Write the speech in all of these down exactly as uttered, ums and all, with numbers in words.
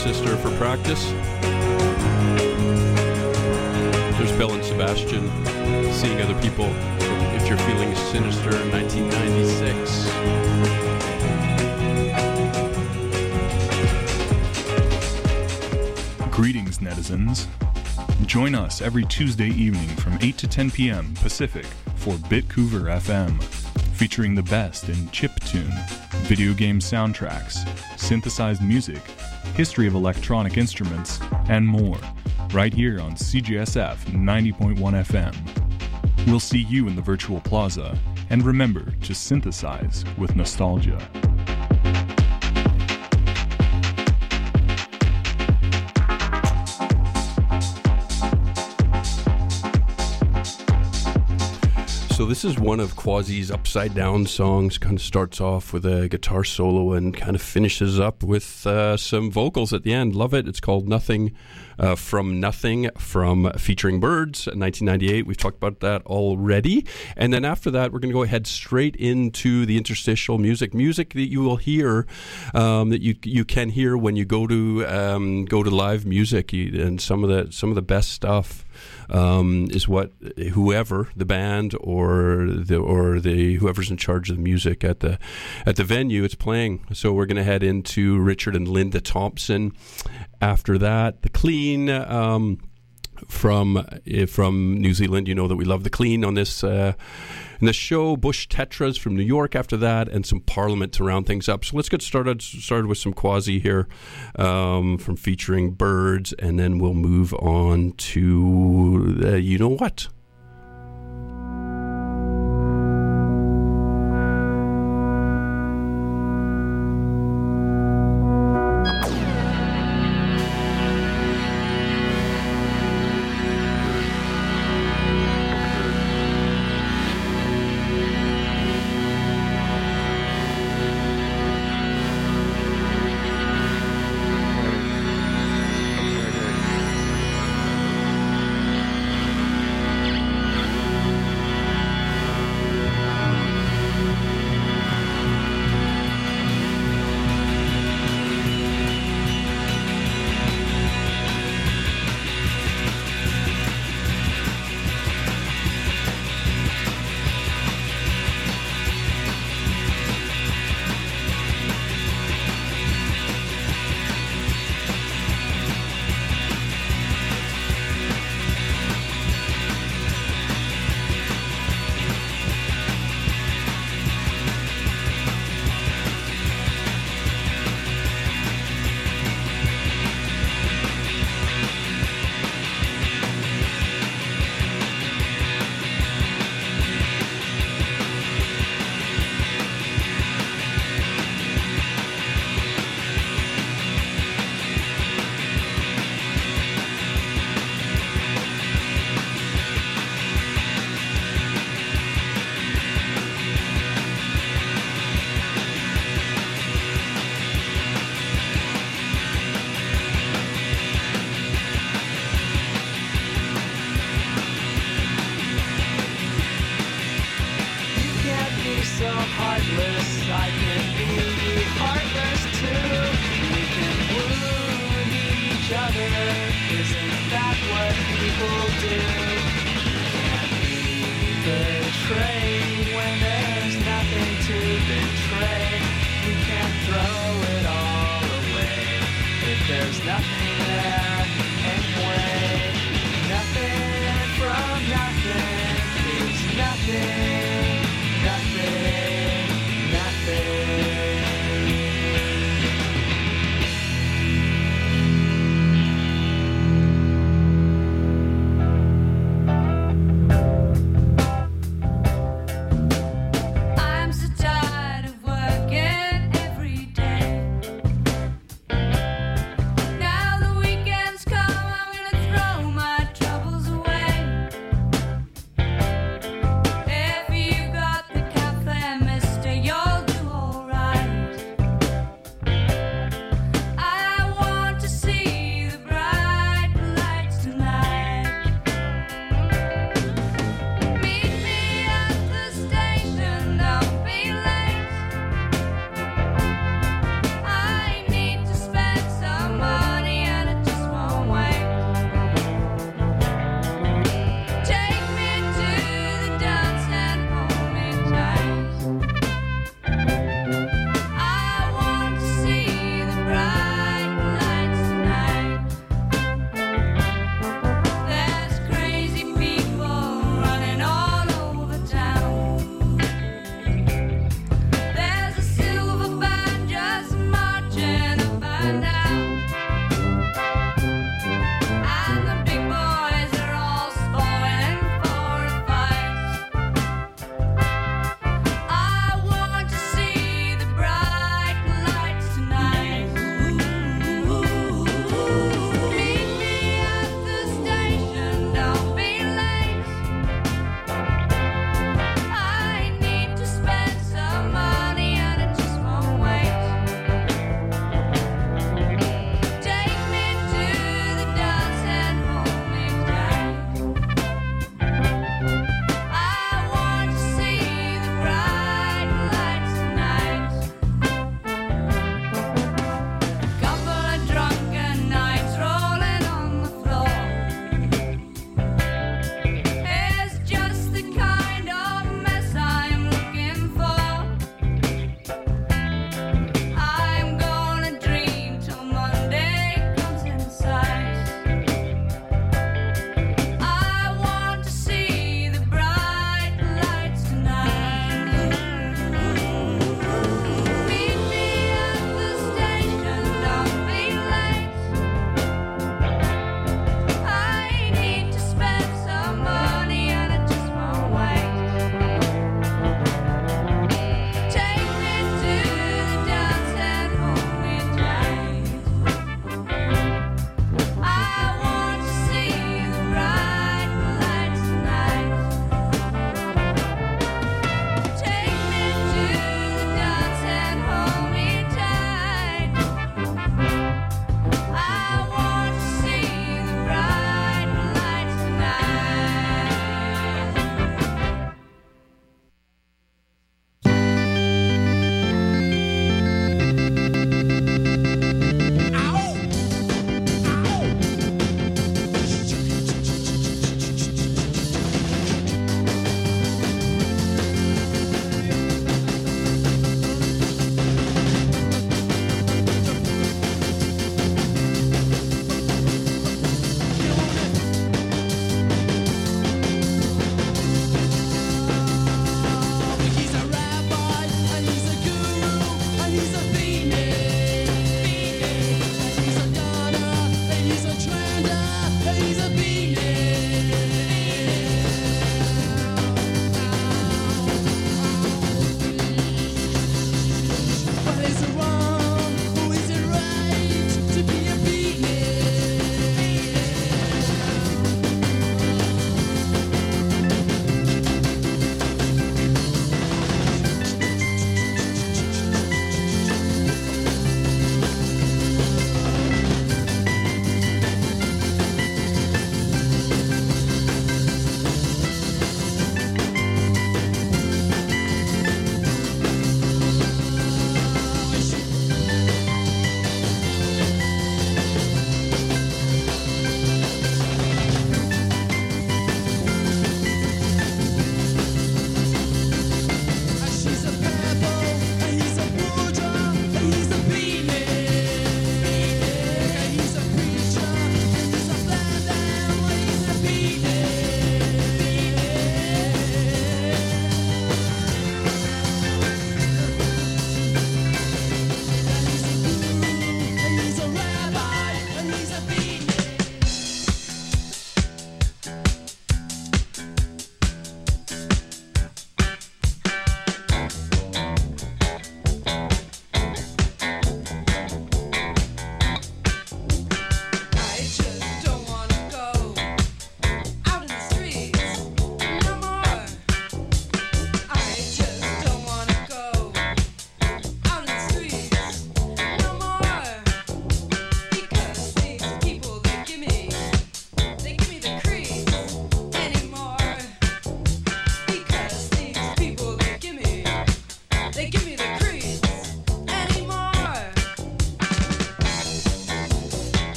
sister for practice. There's Belle and Sebastian, Seeing Other People, from If You're Feeling Sinister, nineteen ninety-six. Greetings, netizens. Join us every Tuesday evening from eight to ten p.m. Pacific for Bitcouver F M, featuring the best in chiptune, video game soundtracks, synthesized music, history of electronic instruments, and more, right here on C G S F ninety point one F M. We'll see you in the virtual plaza, and remember to synthesize with nostalgia. So this is one of Quasi's Upside Down songs. Kind of starts off with a guitar solo and kind of finishes up with uh, some vocals at the end. Love it. It's called Nothing uh, from Nothing, from featuring Birds, nineteen ninety-eight. We've talked about that already. And then after that, we're going to go ahead straight into the interstitial music, music that you will hear, um, that you you can hear when you go to um, go to live music, you, and some of the some of the best stuff. Um, is what whoever the band or the or the whoever's in charge of the music at the at the venue it's playing. So we're going to head into Richard and Linda Thompson. After that, the Clean um, from uh, from New Zealand. You know that we love the Clean on this uh, in this show. Bush Tetras from New York. After that, and some Parliament to round things up. So let's get started started with some Quasi here, um, from featuring Birds, and then we'll move on to uh, you know what.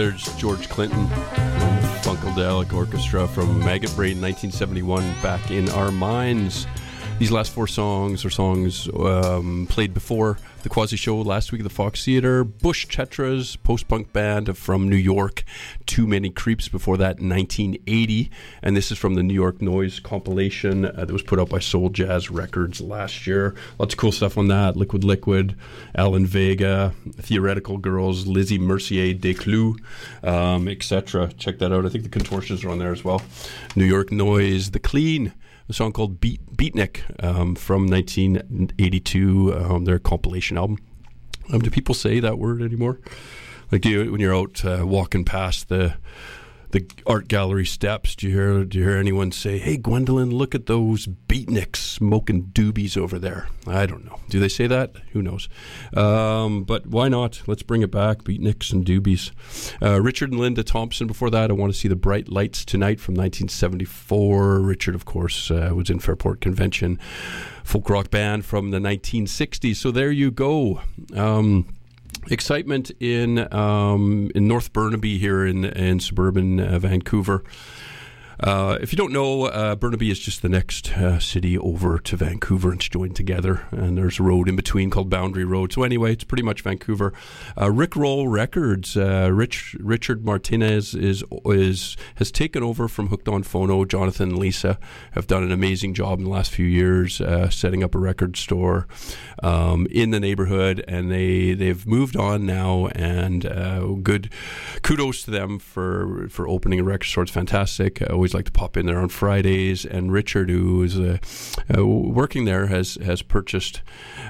There's George Clinton and the Funkadelic Orchestra from Maggot Brain nineteen seventy-one, Back in Our Minds. These last four songs are songs um, played before the Quasi Show last week at the Fox Theatre. Bush Tetras, post-punk band from New York. Too Many Creeps before that, nineteen eighty. And this is from the New York Noise compilation uh, that was put out by Soul Jazz Records last year. Lots of cool stuff on that. Liquid Liquid, Alan Vega, Theoretical Girls, Lizzie Mercier, Desclous, um, et cetera. Check that out. I think the Contortions are on there as well. New York Noise, The Clean, a song called Beat Beatnik um, from nineteen eighty-two, um, their compilation album. Um, do people say that word anymore? Like, do you, when you're out uh, walking past the the art gallery steps, do you hear do you hear anyone say, "Hey, Gwendolyn, look at those beatniks smoking doobies over there"? I don't know. Do they say that? Who knows? Um, but why not? Let's bring it back, beatniks and doobies. Uh, Richard and Linda Thompson before that. I Want to See the Bright Lights Tonight from nineteen seventy-four. Richard, of course, uh, was in Fairport Convention. Folk rock band from the nineteen sixties. So there you go. Um, Excitement in um, in North Burnaby here in in suburban uh, Vancouver. Uh, if you don't know, uh, Burnaby is just the next uh, city over to Vancouver and joined together, and there's a road in between called Boundary Road. So anyway, it's pretty much Vancouver. Uh, Rick Roll Records, uh, Rich Richard Martinez is is has taken over from Hooked on Phono. Jonathan and Lisa have done an amazing job in the last few years uh, setting up a record store um, in the neighborhood, and they they've moved on now. And uh, good kudos to them for for opening a record store. It's fantastic. I always like to pop in there on Fridays, and Richard, who is uh, uh, working there, has has purchased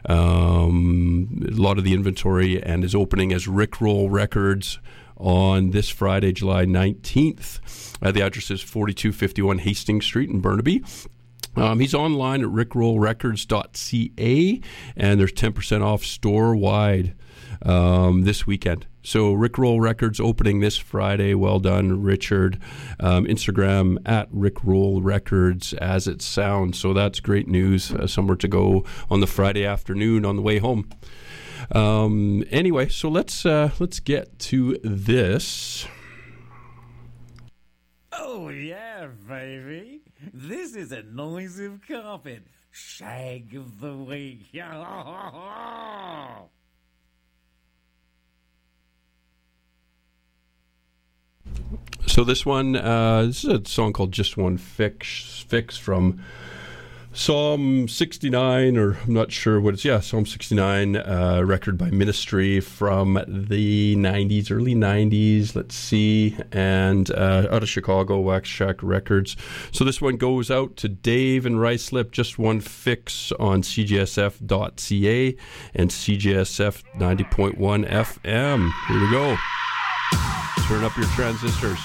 um, a lot of the inventory and is opening as Rick Roll Records on this Friday, July nineteenth. Uh, the address is forty-two fifty-one Hastings Street in Burnaby. Um, he's online at rick roll records dot c a, and there's ten percent off store-wide um, this weekend. So Rick Roll Records opening this Friday. Well done, Richard. Um, Instagram at Rick Roll Records as it sounds. So that's great news. Uh, somewhere to go on the Friday afternoon on the way home. Um, anyway, so let's uh, let's get to this. Oh yeah, baby. This is a noise of carpet. Shag of the week. So this one, uh, this is a song called Just One Fix, Fix from Psalm sixty-nine, or I'm not sure what it's, yeah, Psalm sixty-nine, uh, record by Ministry from the nineties, early nineties, let's see, and uh, out of Chicago, Wax Shack Records. So this one goes out to Dave and Ricelip, Just One Fix on c g s f dot c a and C G S F ninety point one F M. Here we go. Turn up your transistors.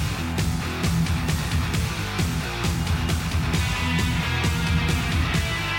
Thank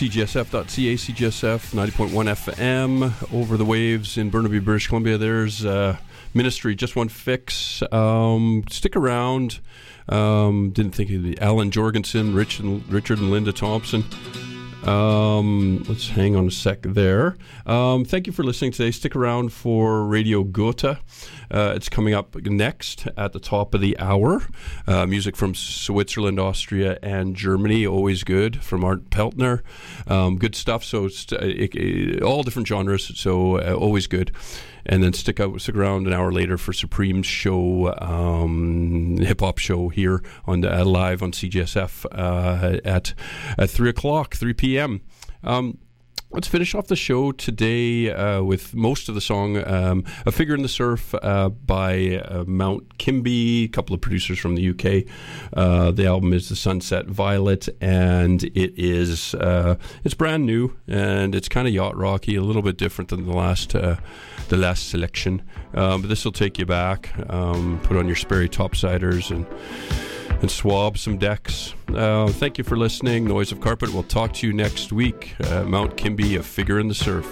C G S F dot C A, C G S F ninety point one F M, over the waves in Burnaby, British Columbia. There's uh, Ministry, Just One Fix. Um, stick around. Um, didn't think of the Alan Jorgensen, Rich and, Richard and Linda Thompson. Um, let's hang on a sec there. Um, thank you for listening today. Stick around for Radio Gotha. Uh, it's coming up next at the top of the hour. Uh, music from Switzerland, Austria, and Germany. Always good, from Art Peltner. Um, good stuff. So it's, uh, it, it, all different genres. So uh, always good. And then stick out, stick around an hour later for Supreme's show, um, hip hop show here on the uh, live on C G S F uh, at at three o'clock, three p.m. Um, Let's finish off the show today uh, with most of the song, um, A Figure in the Surf uh, by uh, Mount Kimby, a couple of producers from the U K. Uh, the album is The Sunset Violet, and it is uh, it's brand new, and it's kind of yacht rocky, a little bit different than the last uh, the last selection. Um, but this will take you back. Um, put on your Sperry topsiders and and swab some decks. Uh, thank you for listening. Noise of Carpet. We'll talk to you next week. Uh, Mount Kimby, A Figure in the Surf.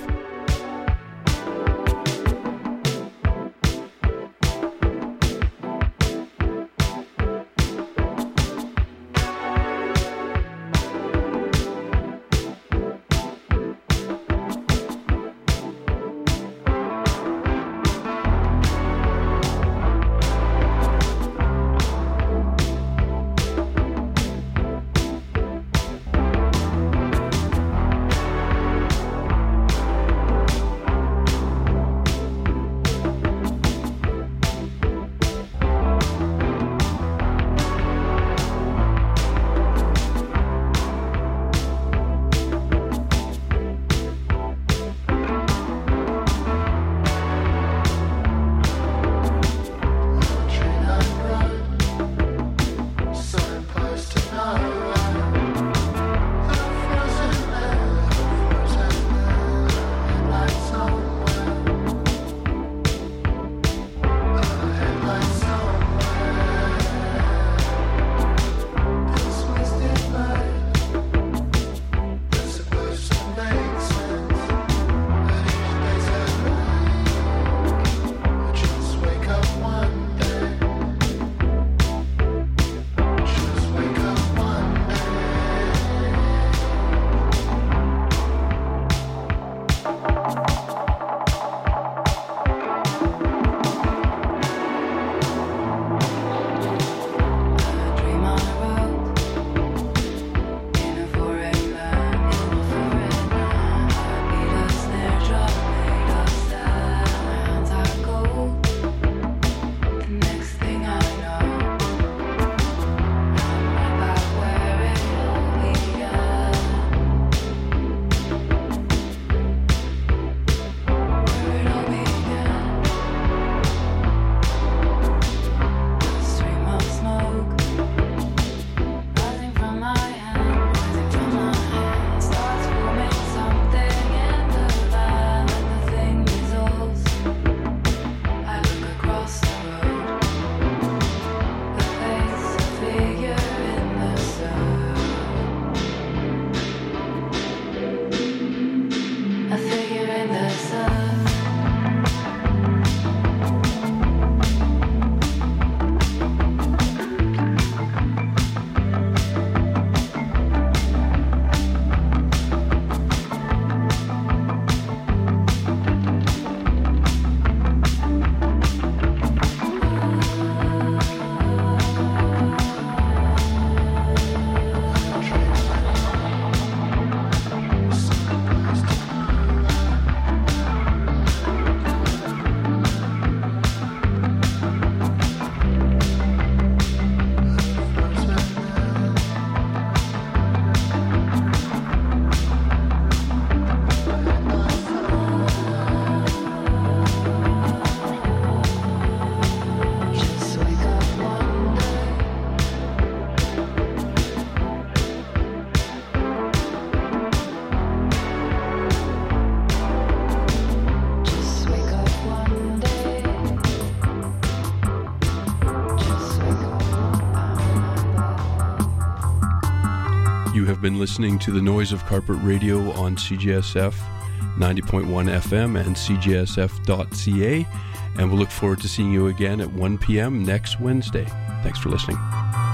You have been listening to the Noise of Carpet Radio on C J S F ninety point one F M and C J S F dot C A, and we'll look forward to seeing you again at one p.m. next Wednesday. Thanks for listening.